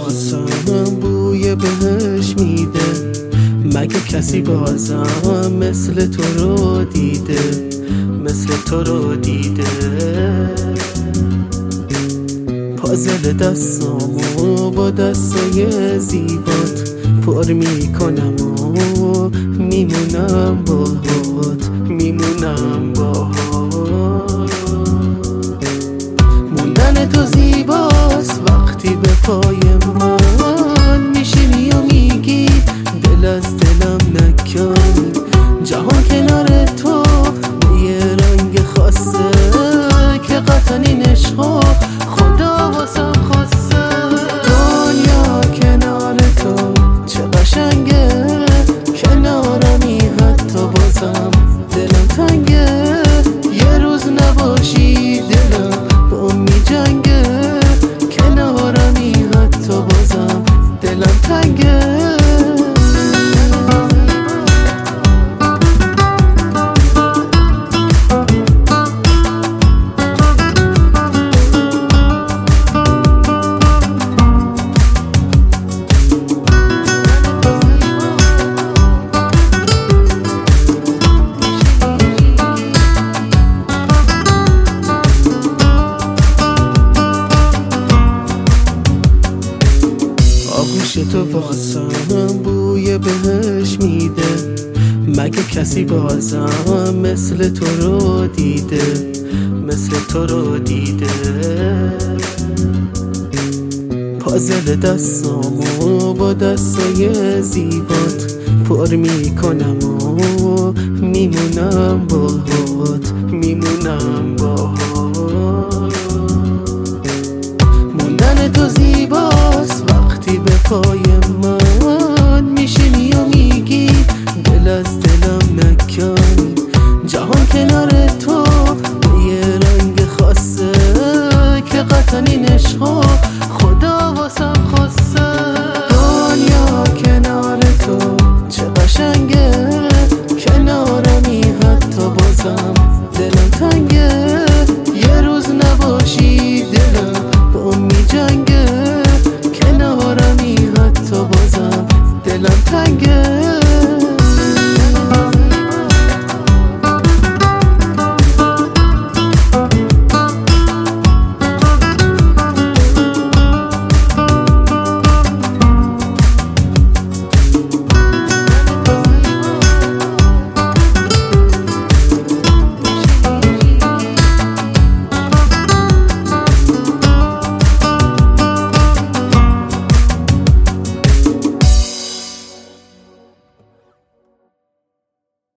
واسم بوی بهش میده، مگه کسی بازم مثل تو رو دیده، مثل تو رو دیده. پازل دستامو با دستای زیبات پر میکنم و میمونم باهات، میمونم باهات. موندن تو زیباست وقتی به پای من میشینی و میگی دل از دلم نکنی. جهان کنار تو به یه رنگ خاصه که قطعا این عشقو خدا واسم خواسته. دنیا کنار تو چه قشنگه، کنارمی حتی بازم دلم تنگه. یه روز نباشی دلم با اون میجنگه، کنارمی حتی بازم دلم تنگه. آغوش تو واسم بوی بهش میده، مگه کسی بازم مثل تو رو دیده، مثل تو رو دیده. پازل دستامو با دستای زیبات پر میکنم و میمونم باهات، میمونم باهات. موندن تو زیباست وقتی به پای من میشینی و میگی دل از دلم نکنی. جهان کنار تو به یه رنگ خاصه که قطعا این عشقو خدا واسم خواسته. دنیا کنار تو چه قشنگه، کنارمی حتی بازم دلم تنگه. یه روز نباشی دلم با اون میجنگه، کنارمی حتی بازم دلم تنگه.